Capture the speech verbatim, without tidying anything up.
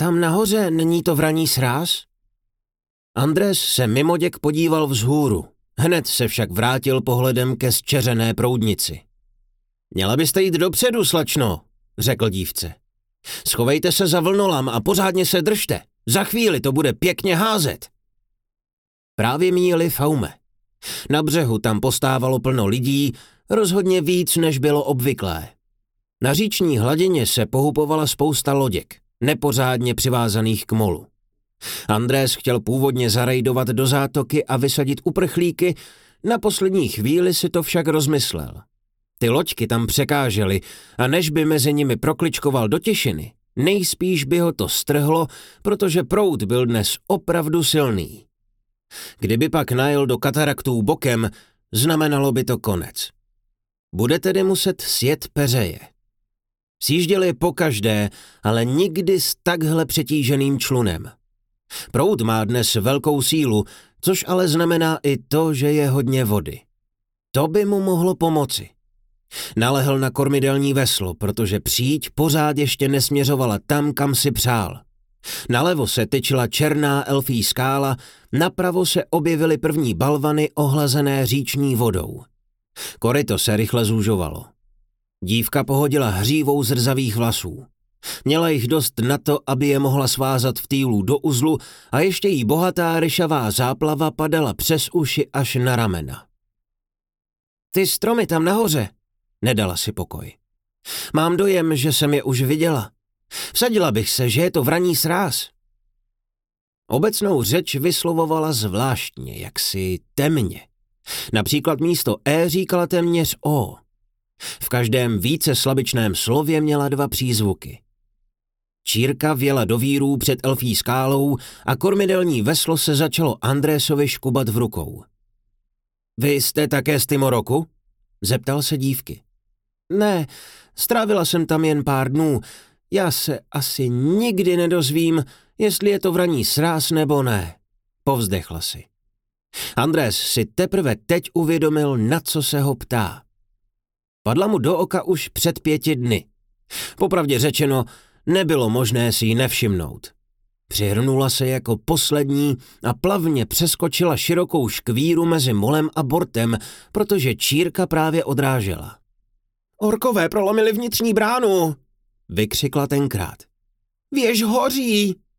Tam nahoře není to vraní sráz? Andrés se mimoděk podíval vzhůru, hned se však vrátil pohledem ke zčeřené proudnici. Měla byste jít dopředu, slačno, řekl dívce. Schovejte se za vlnolam a pořádně se držte, za chvíli to bude pěkně házet. Právě míjeli Faume. Na břehu tam postávalo plno lidí, rozhodně víc, než bylo obvyklé. Na říční hladině se pohupovala spousta loděk, nepořádně přivázaných k molu. Andrés chtěl původně zarejdovat do zátoky a vysadit uprchlíky, na poslední chvíli si to však rozmyslel. Ty loďky tam překážely a než by mezi nimi prokličkoval do těšiny, nejspíš by ho to strhlo, protože proud byl dnes opravdu silný. Kdyby pak najel do kataraktů bokem, znamenalo by to konec. Bude tedy muset sjet peřeje. Sjížděli pokaždé, ale nikdy s takhle přetíženým člunem. Proud má dnes velkou sílu, což ale znamená i to, že je hodně vody. To by mu mohlo pomoci. Nalehl na kormidelní veslo, protože příď pořád ještě nesměřovala tam, kam si přál. Nalevo se tyčila černá elfí skála, napravo se objevily první balvany ohlazené říční vodou. Koryto se rychle zúžovalo. Dívka pohodila hřívou zrzavých vlasů. Měla jich dost na to, aby je mohla svázat v týlu do uzlu a ještě jí bohatá ryšavá záplava padala přes uši až na ramena. Ty stromy tam nahoře, nedala si pokoj. Mám dojem, že jsem je už viděla. Vsadila bych se, že je to vraní sráz. Obecnou řeč vyslovovala zvláštně, jaksi temně. Například místo E říkala téměř O. V každém více slabičném slově měla dva přízvuky. Čírka vjela do vírů před elfí skálou a kormidelní veslo se začalo Andrésovi škubat v rukou. Vy jste také z Tymoroku? Zeptal se dívky. Ne, strávila jsem tam jen pár dnů. Já se asi nikdy nedozvím, jestli je to vraní sráz nebo ne. Povzdechla si. Andrés si teprve teď uvědomil, na co se ho ptá. Padla mu do oka už před pěti dny. Popravdě řečeno, nebylo možné si ji nevšimnout. Přihrnula se jako poslední a plavně přeskočila širokou škvíru mezi molem a bortem, protože čírka právě odrážela. Orkové prolomili vnitřní bránu, vykřikla tenkrát. Věž hoří!